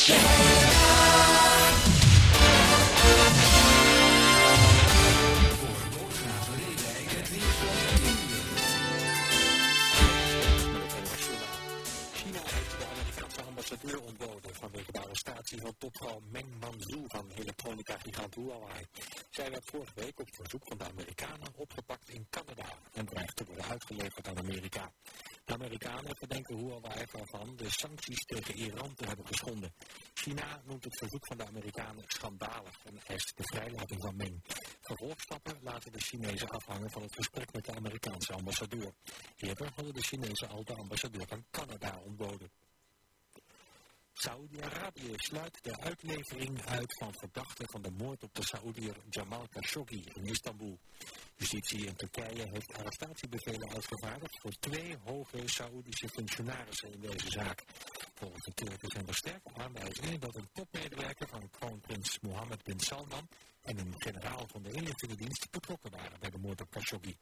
Van topvrouw Meng Wanzhou van elektronica-gigant Huawei. Zij werd vorige week op verzoek van de Amerikanen opgepakt in Canada en dreigt te worden uitgeleverd aan Amerika. De Amerikanen verdenken Huawei ervan de sancties tegen Iran te hebben geschonden. China noemt het verzoek van de Amerikanen schandalig en eist de vrijlating van Meng. Vervolgstappen laten de Chinezen afhangen van het gesprek met de Amerikaanse ambassadeur. Eerder hadden de Chinezen al de ambassadeur van Canada ontboden. Saoedi-Arabië sluit de uitlevering uit van verdachten van de moord op de Saoediër Jamal Khashoggi in Istanbul. Justitie in Turkije heeft arrestatiebevelen uitgevaardigd voor 2 hoge Saoedische functionarissen in deze zaak. Volgens de Turken zijn er sterke aanwijzingen dat een topmedewerker van kroonprins Mohammed bin Salman en een generaal van de inlichtingendienst betrokken waren bij de moord op Khashoggi.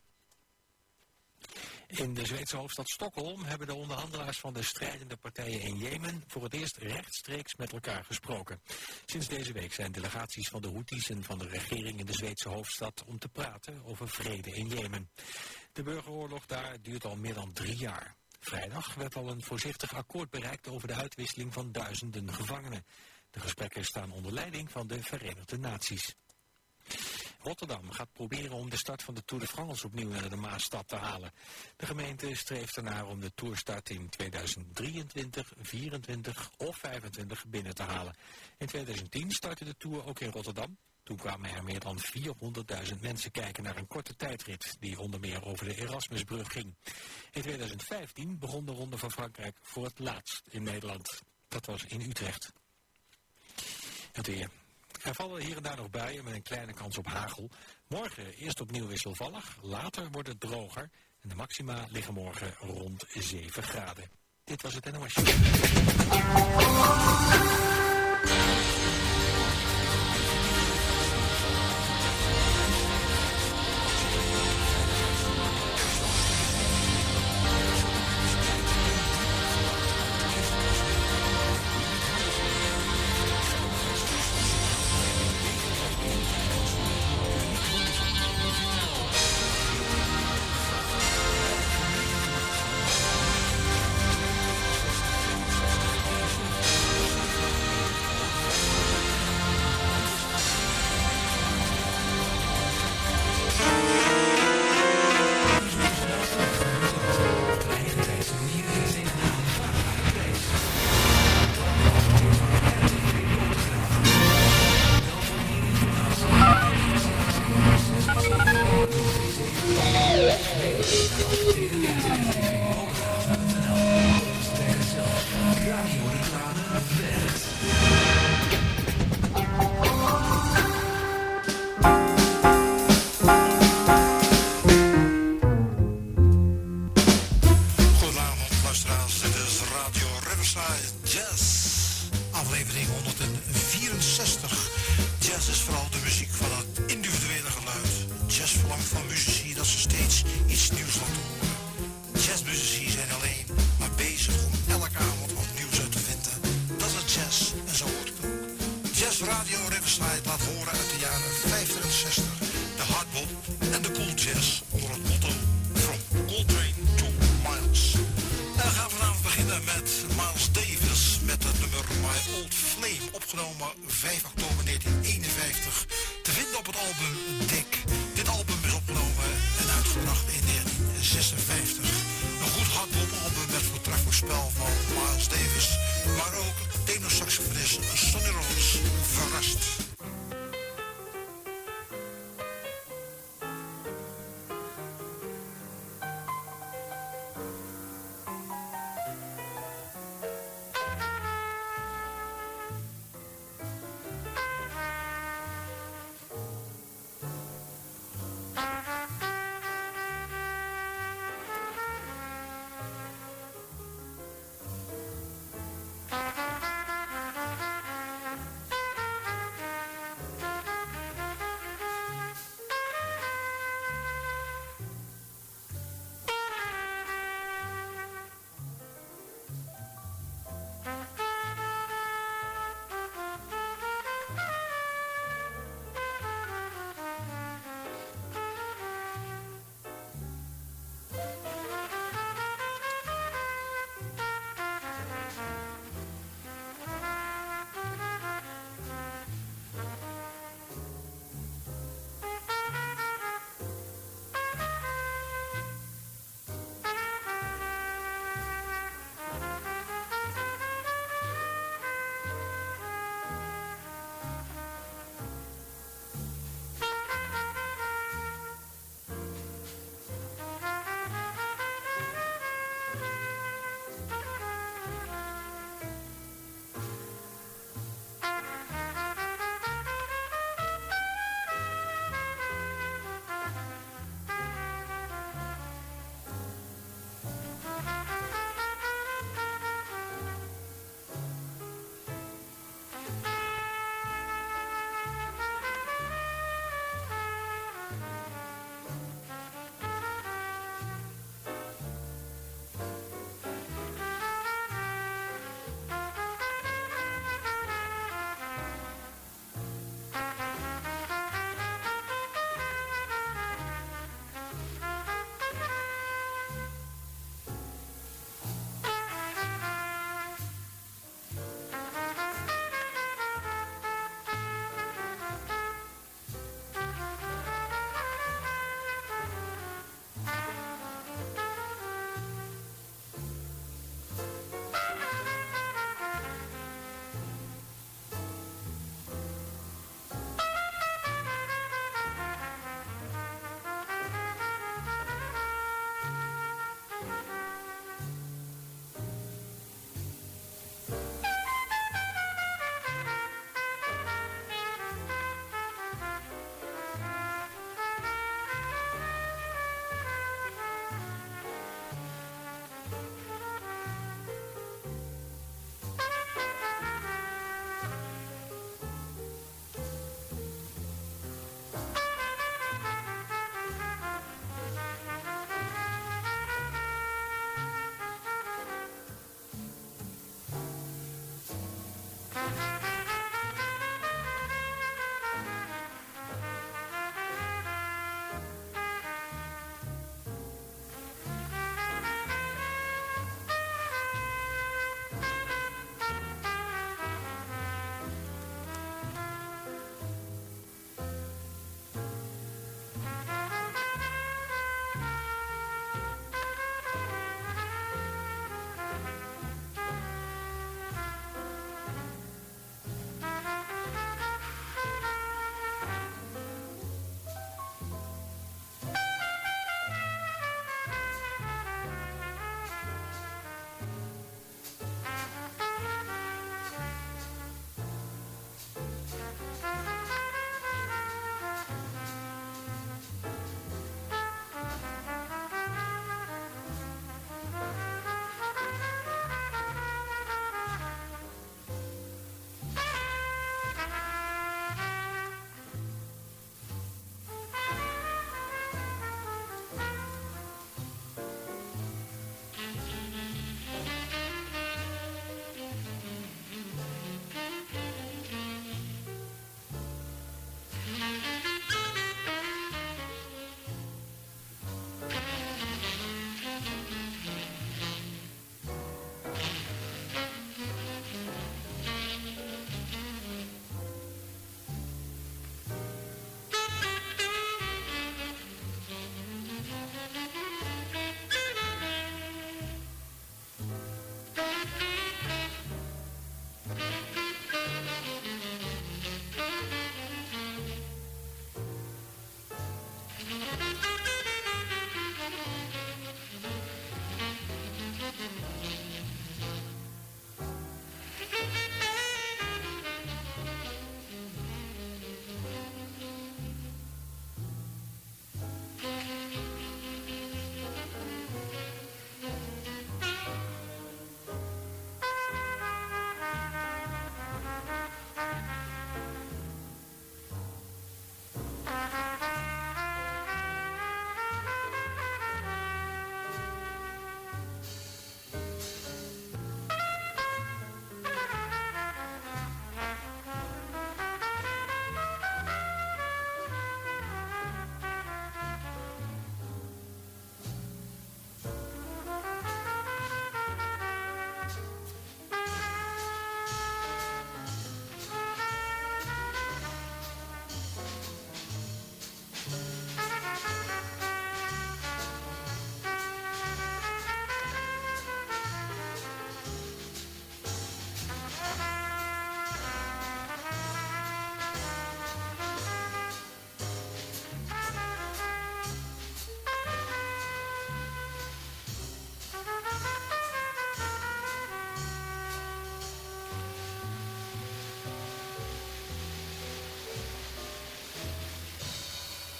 In de Zweedse hoofdstad Stockholm hebben de onderhandelaars van de strijdende partijen in Jemen voor het eerst rechtstreeks met elkaar gesproken. Sinds deze week zijn delegaties van de Houthis en van de regering in de Zweedse hoofdstad om te praten over vrede in Jemen. De burgeroorlog daar duurt al meer dan 3 jaar. Vrijdag werd al een voorzichtig akkoord bereikt over de uitwisseling van duizenden gevangenen. De gesprekken staan onder leiding van de Verenigde Naties. Rotterdam gaat proberen om de start van de Tour de France opnieuw naar de Maasstad te halen. De gemeente streeft ernaar om de Tourstart in 2023, 24 of 25 binnen te halen. In 2010 startte de Tour ook in Rotterdam. Toen kwamen er meer dan 400.000 mensen kijken naar een korte tijdrit die onder meer over de Erasmusbrug ging. In 2015 begon de Ronde van Frankrijk voor het laatst in Nederland. Dat was in Utrecht. Het weer. Er vallen hier en daar nog buien met een kleine kans op hagel. Morgen eerst opnieuw wisselvallig, later wordt het droger en de maxima liggen morgen rond 7 graden. Dit was het NOS.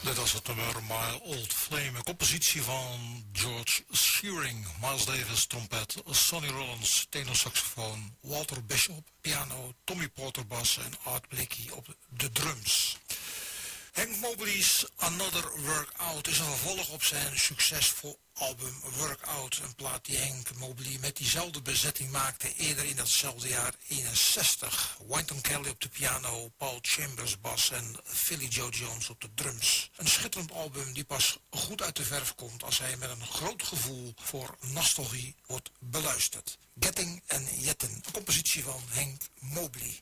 Dit was het nummer My Old Flame, een compositie van George Shearing, Miles Davis, trompet, Sonny Rollins, tenorsaxofoon, Walter Bishop, piano, Tommy Porter bas en Art Blakey op de drums. Hank Mobley's Another Workout is een vervolg op zijn succesvol album Workout. Een plaat die Hank Mobley met diezelfde bezetting maakte eerder in datzelfde jaar 61. Wynton Kelly op de piano, Paul Chambers bas en Philly Joe Jones op de drums. Een schitterend album die pas goed uit de verf komt als hij met een groot gevoel voor nostalgie wordt beluisterd. Getting and Yetten, een compositie van Hank Mobley.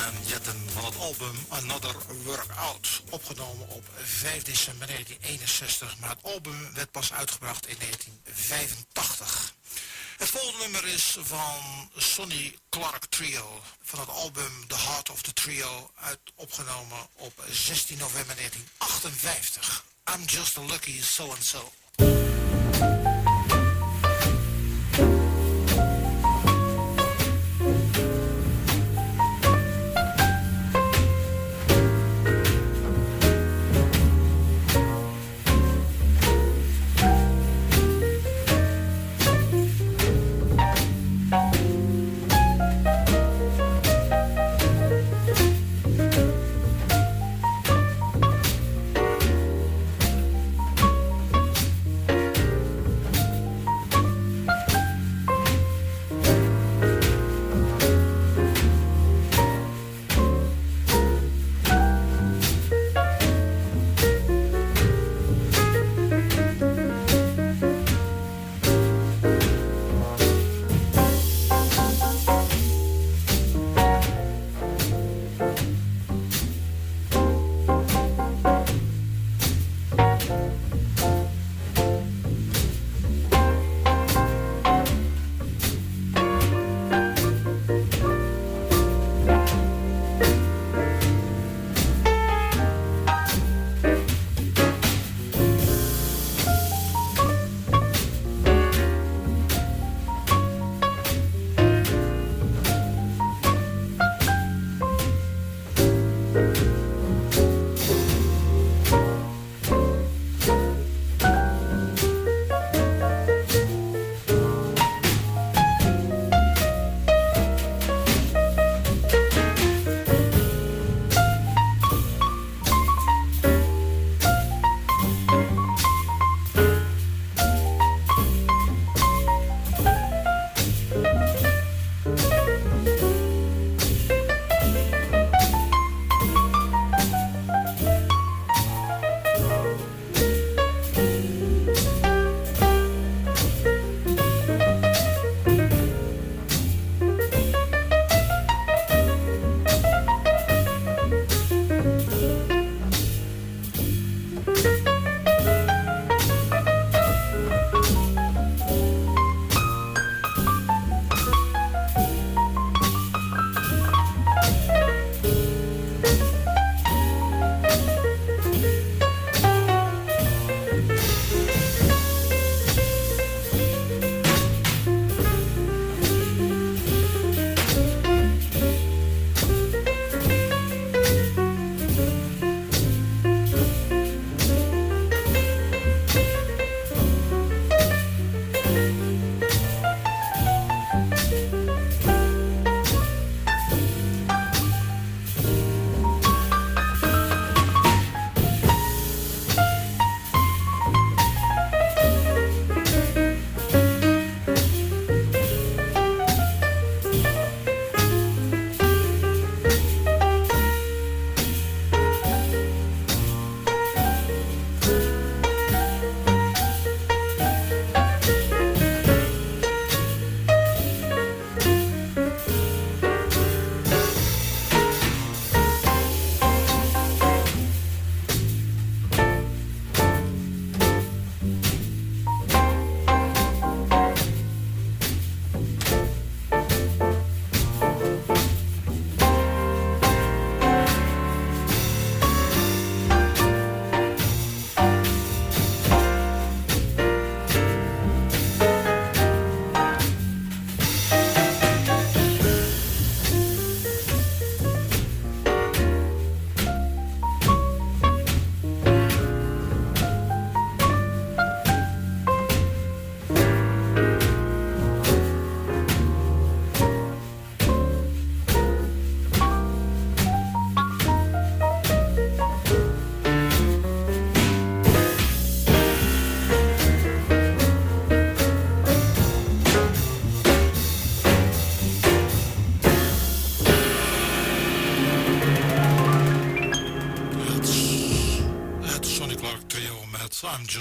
en Jetten van het album Another Workout, opgenomen op 5 december 1961, maar het album werd pas uitgebracht in 1985. Het volgende nummer is van Sonny Clark Trio, van het album The Heart of the Trio, opgenomen op 16 november 1958. I'm Just a Lucky So-and-So.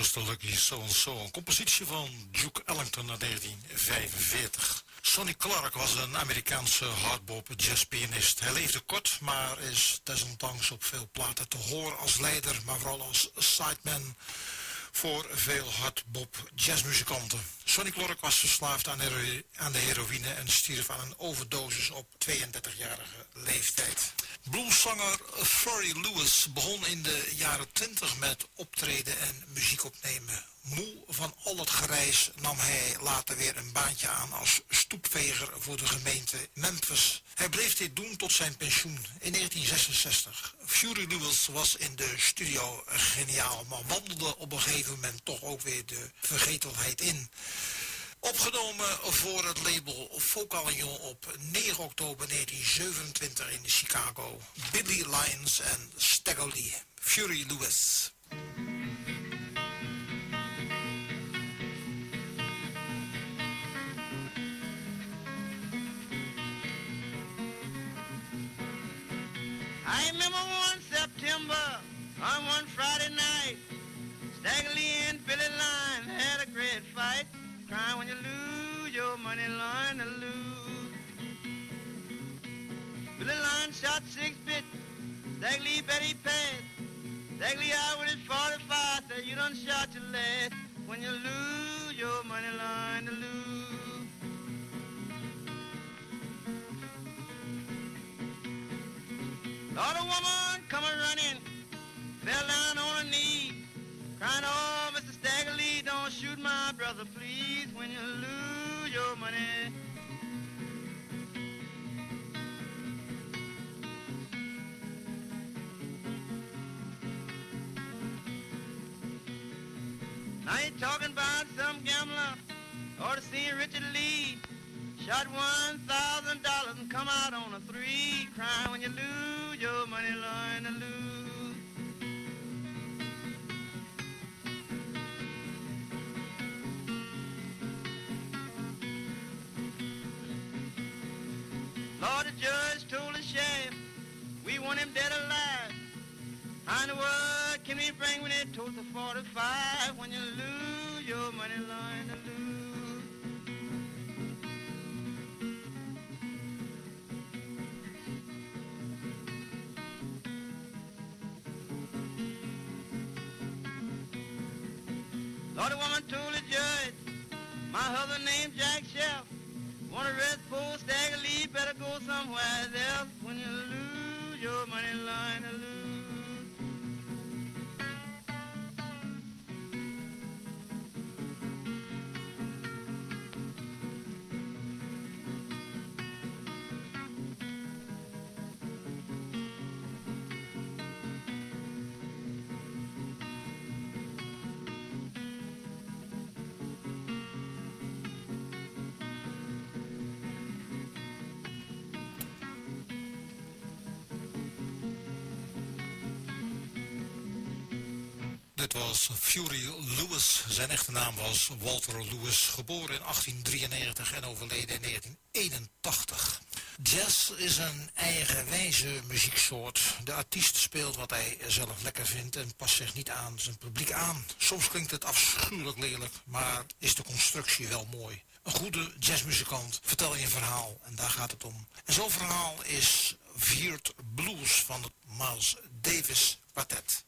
was de Lucky So-and-So, een compositie van Duke Ellington uit 1945. Sonny Clark was een Amerikaanse hardbop jazzpianist. Hij leefde kort, maar is desondanks op veel platen te horen als leider, maar vooral als sideman voor veel hardbop jazzmuzikanten. Sonny Clark was verslaafd aan de heroïne en stierf aan een overdosis op 32-jarige leeftijd. Blueszanger Furry Lewis begon in de jaren 20 met optreden en muziek opnemen. Moe van al het gereis nam hij later weer een baantje aan als stoepveger voor de gemeente Memphis. Hij bleef dit doen tot zijn pensioen in 1966. Furry Lewis was in de studio geniaal, maar wandelde op een gegeven moment toch ook weer de vergetelheid in. Opgenomen voor het label Vocalion op 9 oktober 1927 in Chicago. Billy Lyons en Stagger Lee. Furry Lewis. I remember one September on one Friday night, Stagger Lee and Billy Lyons had a great fight. Crying when you lose your money, learn to lose. Billy Lyons shot 6-bit, Stagger Lee bet he passed. Stagger Lee out with his 45, said you done shot your last. When you lose your money, learn to lose. Lord, a woman come running, fell down on her knee, crying, oh, Mr. Stagger Lee, don't shoot my brother, please, when you lose your money. Now you're talking about some gambler, ought to see Richard Lee, shot $1,000 and come out on a 3, crying when you lose your money, learn to lose. Lord, the judge told the sheriff, we want him dead or alive. How in the world can we bring when it told the 45? When you lose your money, learn to lose. Lord, the woman told the judge, my husband named Jack Shelf. Want to rest poor Stagger Lee, better go somewhere else. When you lose your money, learn to lose. Dit was Furry Lewis. Zijn echte naam was Walter Lewis, geboren in 1893 en overleden in 1981. Jazz is een eigenwijze muzieksoort. De artiest speelt wat hij zelf lekker vindt en past zich niet aan zijn publiek aan. Soms klinkt het afschuwelijk lelijk, maar is de constructie wel mooi. Een goede jazzmuzikant vertel je een verhaal en daar gaat het om. En zo'n verhaal is Viert Blues van het Miles Davis Quartet.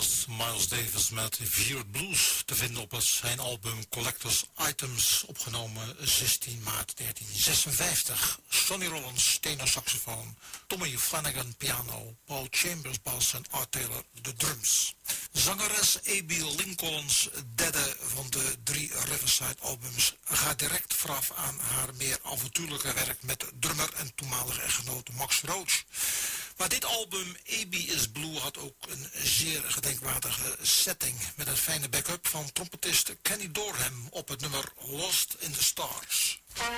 was Miles Davis met Vier Blues te vinden op zijn album Collector's Items, opgenomen 16 maart 1956. Sonny Rollins, tenorsaxofoon, Tommy Flanagan, piano, Paul Chambers, bas en Art Taylor, de drums. Zangeres Abby Lincoln's derde van de 3 Riverside albums gaat direct vooraf aan haar meer avontuurlijke werk met drummer en toenmalige echtgenoot Max Roach. Maar dit album, Abby is Blue, had ook een zeer gedenkwaardige setting met een fijne backup van trompetist Kenny Dorham op het nummer Lost in the Stars.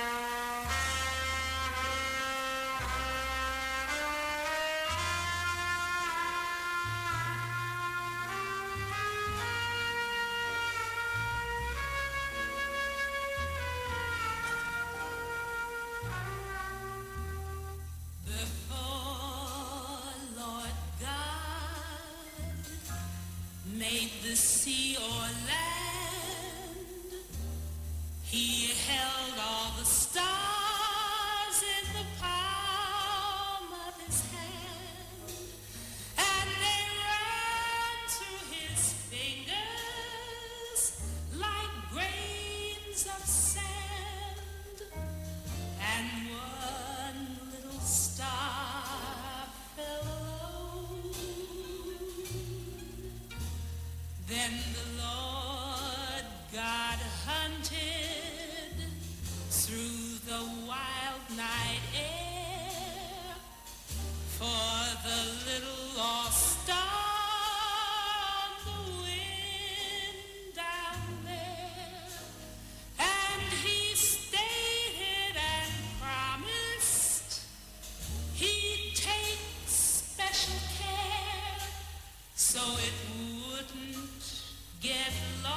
Made the sea or land, he held all the stars in the palm of his hand, and they ran through his fingers like grains of sand, and one little star fell alone. Then the Lord God hunted through the wild night air for the little lost star on the wind down there. And he stated and promised he'd take special care so it wouldn't get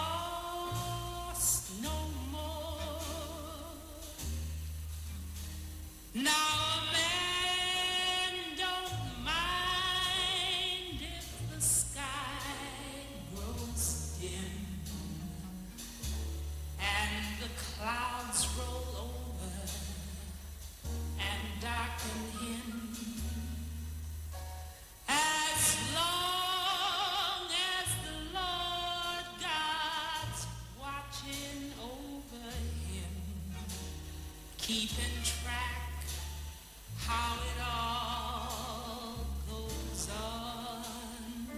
lost no more. Now a man don't mind if the sky grows dim and the clouds roll over and darken him, as long as the Lord God's watching over him, keeping track how it all goes on.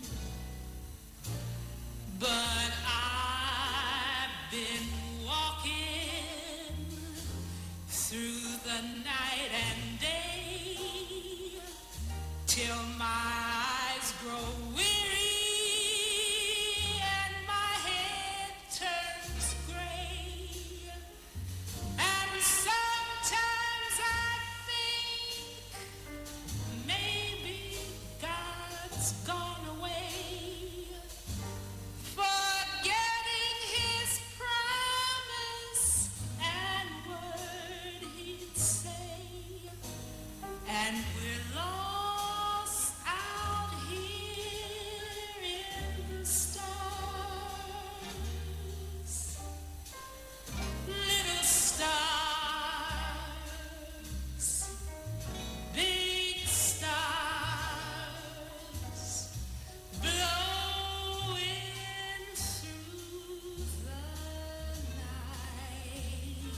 But I've been walking through the night and day till my eyes grow weary and my head turns gray. And sometimes I think maybe God's gone away, forgetting his promise and word he'd say. And we're lost out here in the stars. Little stars, big stars, blowing through the night.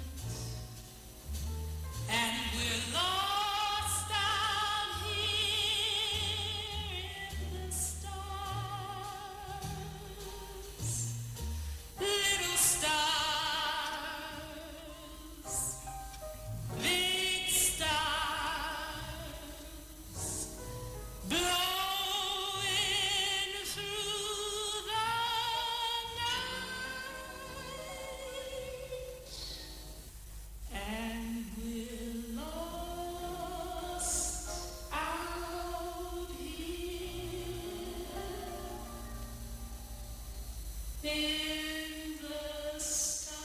And we're lost out here in the stars. Little stars, big stars, blowing through the night. And we're lost out here in the stars.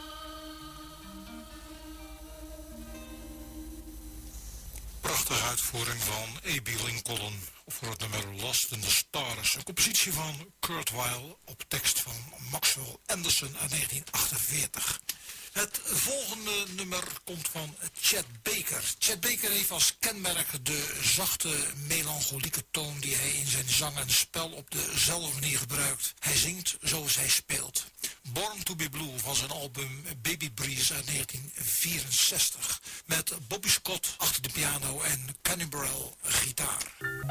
Prachtige uitvoering van Abby Lincoln voor het nummer Lost in the Stars. Een compositie van Kurt Weill op tekst van Maxwell Anderson uit 1948. Het volgende nummer komt van Chet Baker. Chet Baker heeft als kenmerk de zachte, melancholieke toon die hij in zijn zang en spel op dezelfde manier gebruikt. Hij zingt zoals hij speelt. Born to be Blue van zijn album Baby Breeze uit 1964. Met Bobby Scott achter de piano en Kenny Burrell gitaar.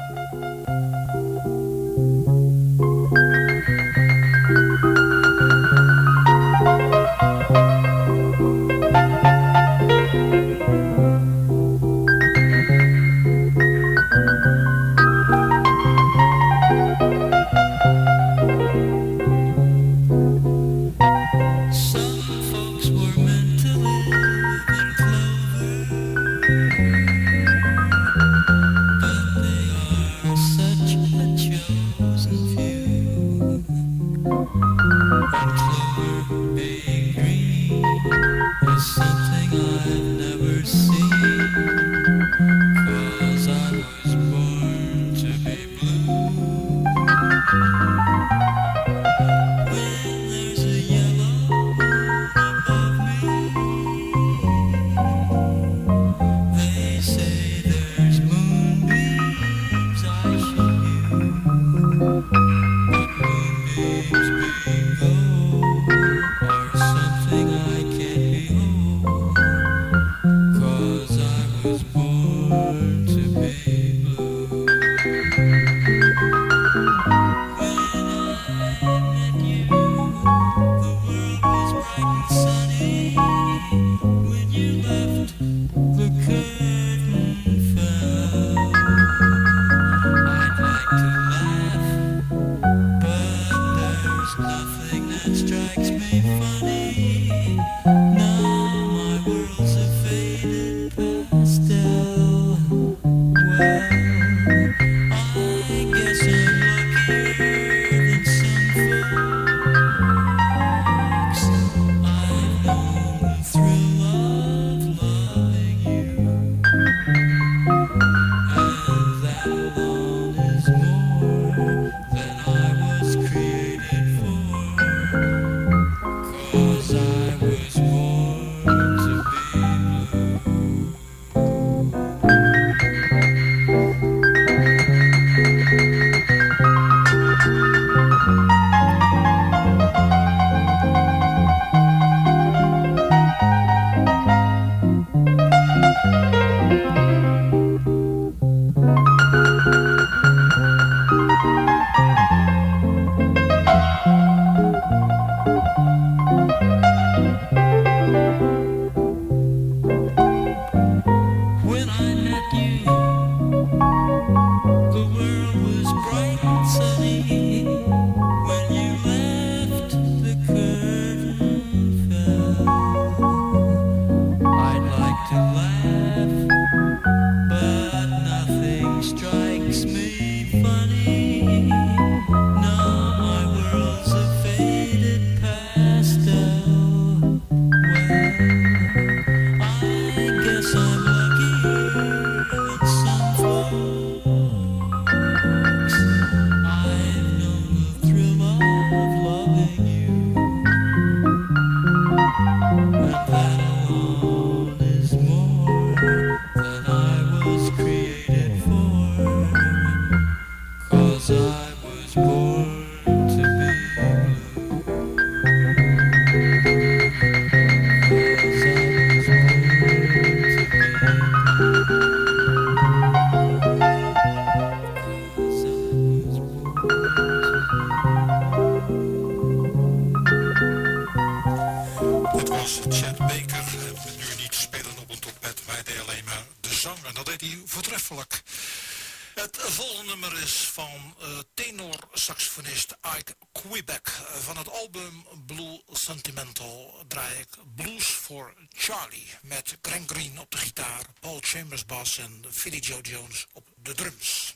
Tenor-saxofonist Ike Quebec. Van het album Blue Sentimental draai ik Blues for Charlie. Met Greg Green op de gitaar, Paul Chambers bas en Philly Joe Jones op de drums.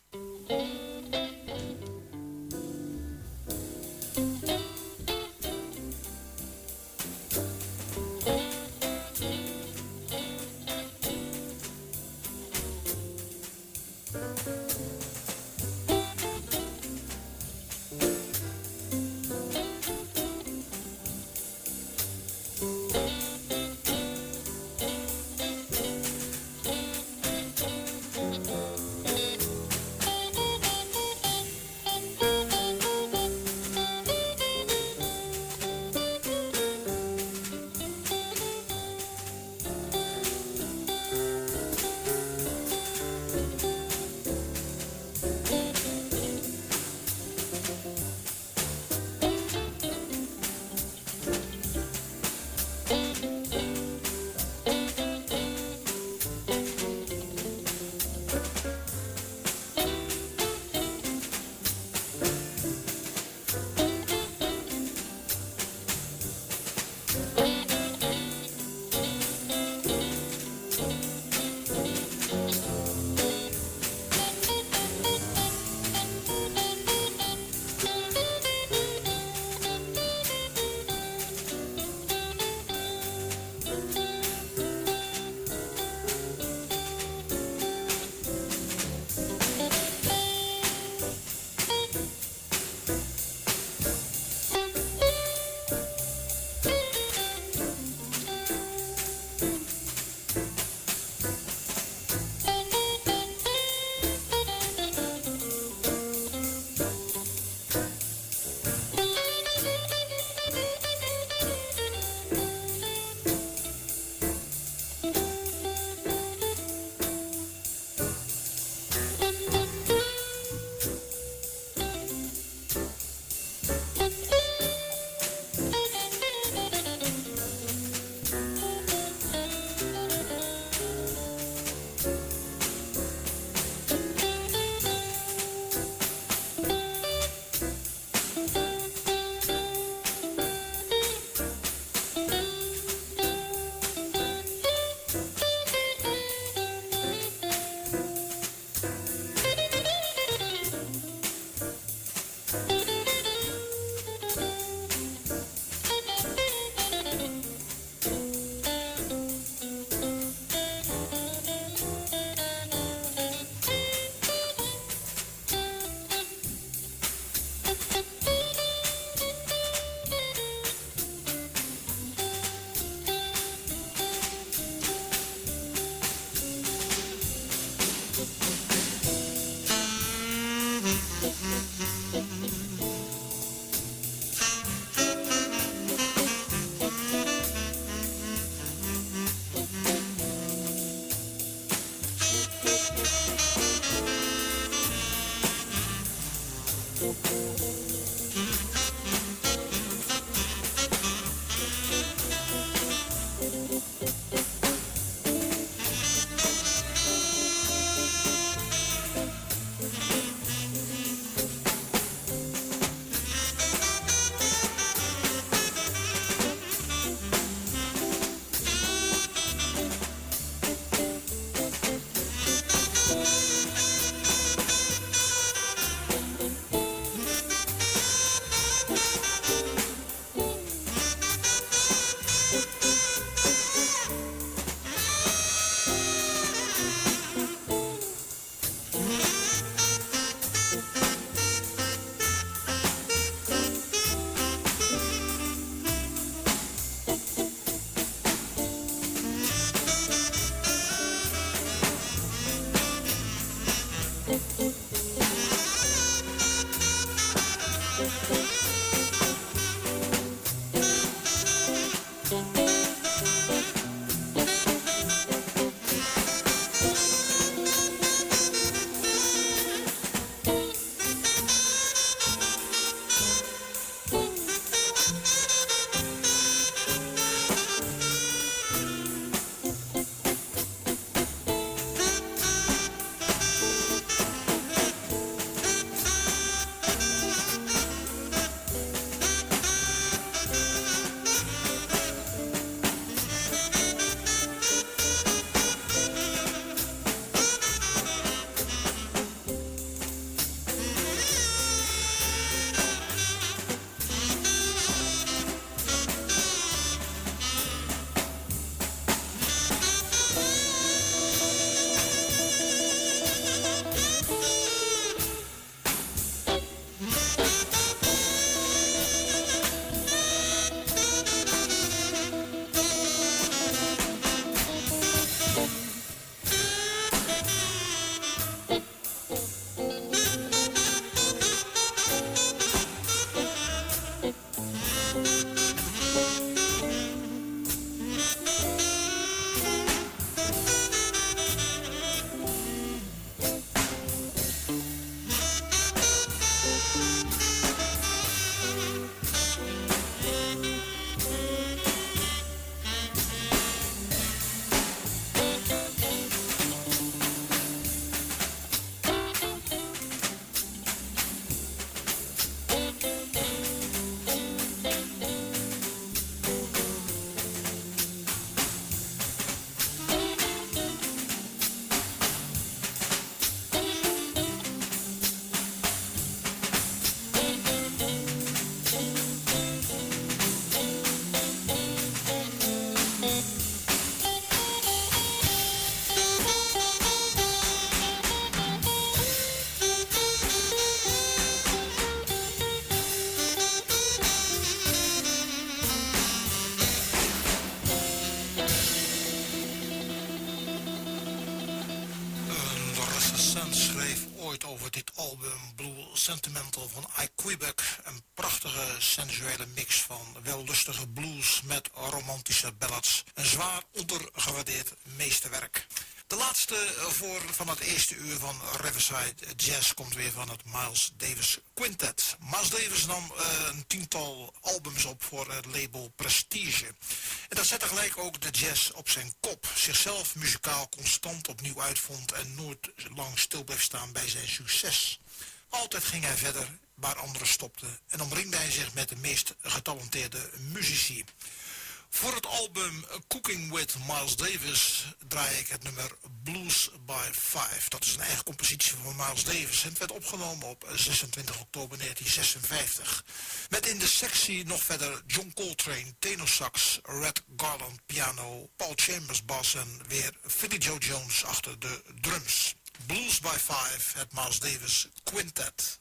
Sentimental van Ike Quebec. Een prachtige sensuele mix van wellustige blues met romantische ballads. Een zwaar ondergewaardeerd meesterwerk. De laatste van het eerste uur van Riverside Jazz komt weer van het Miles Davis Quintet. Miles Davis nam een 10-tal albums op voor het label Prestige. En dat zette gelijk ook de jazz op zijn kop. Zichzelf muzikaal constant opnieuw uitvond en nooit lang stil bleef staan bij zijn succes. Altijd ging hij verder waar anderen stopten en omringde hij zich met de meest getalenteerde muzici. Voor het album Cooking with Miles Davis draai ik het nummer Blues by Five. Dat is een eigen compositie van Miles Davis en het werd opgenomen op 26 oktober 1956. Met in de sectie nog verder John Coltrane, tenorsax, Red Garland piano, Paul Chambers bas en weer Philly Joe Jones achter de drums. Blues by Five, het Miles Davis Quintet.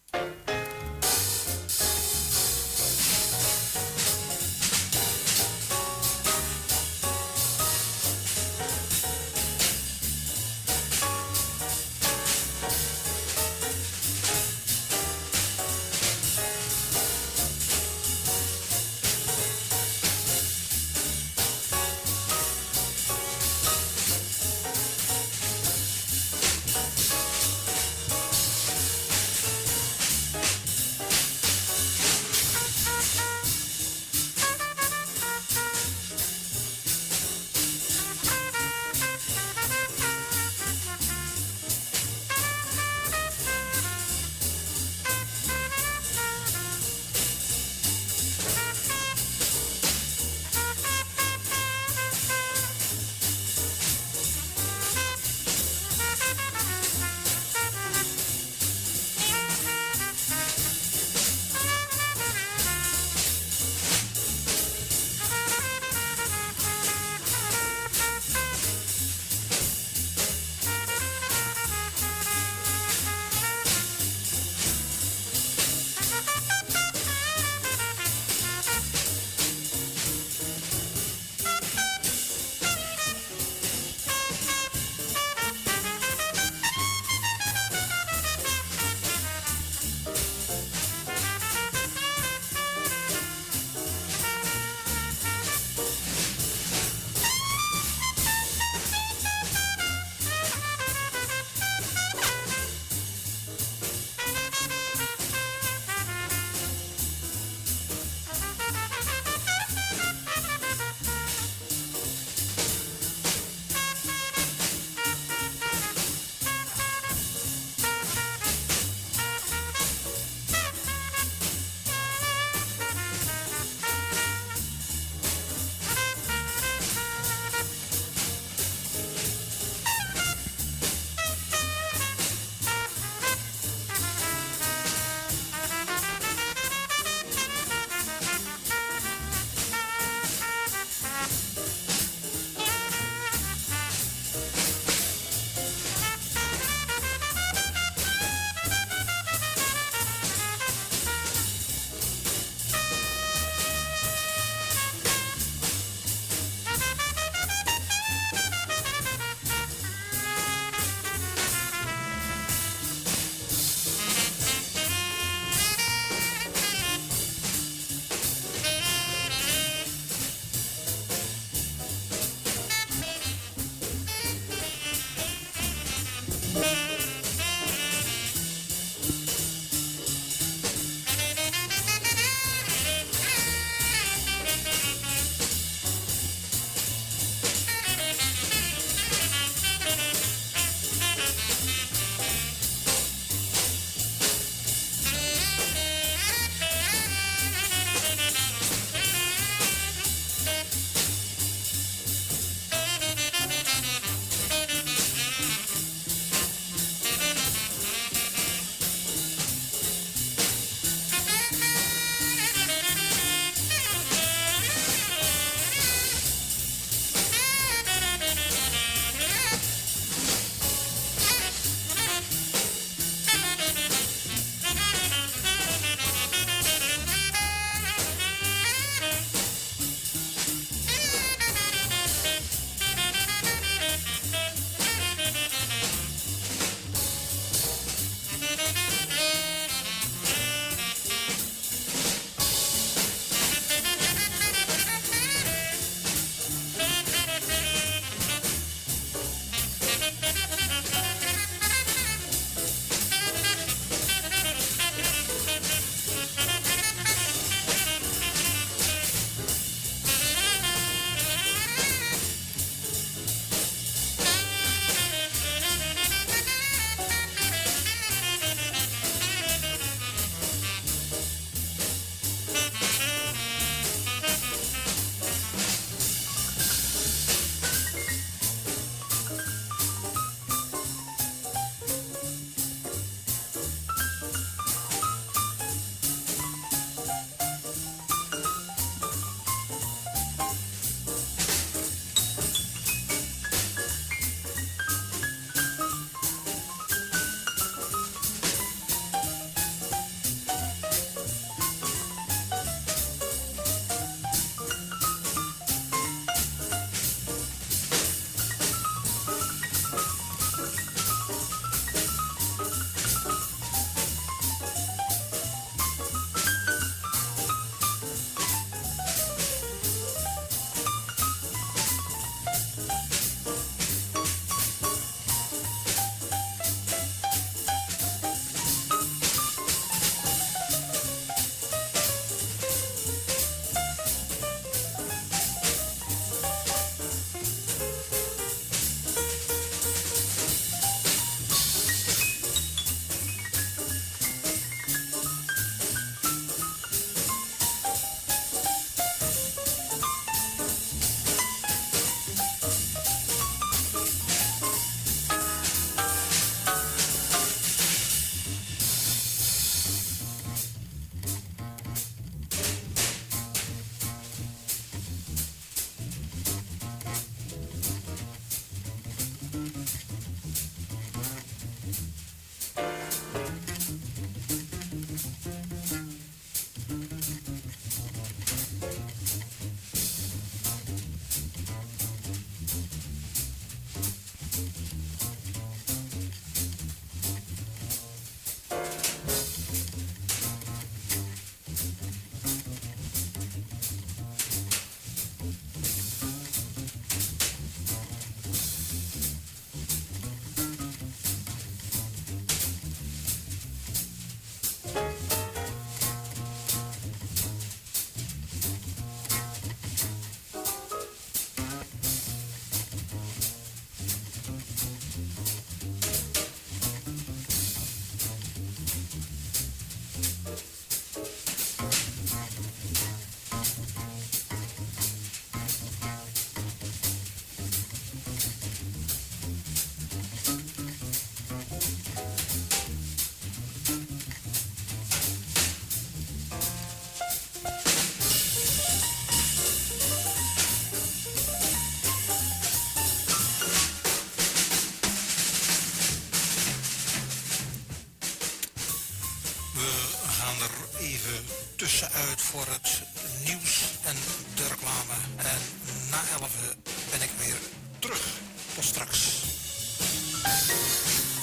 even tussenuit voor het nieuws en de reclame. En na 11 ben ik weer terug. Tot straks.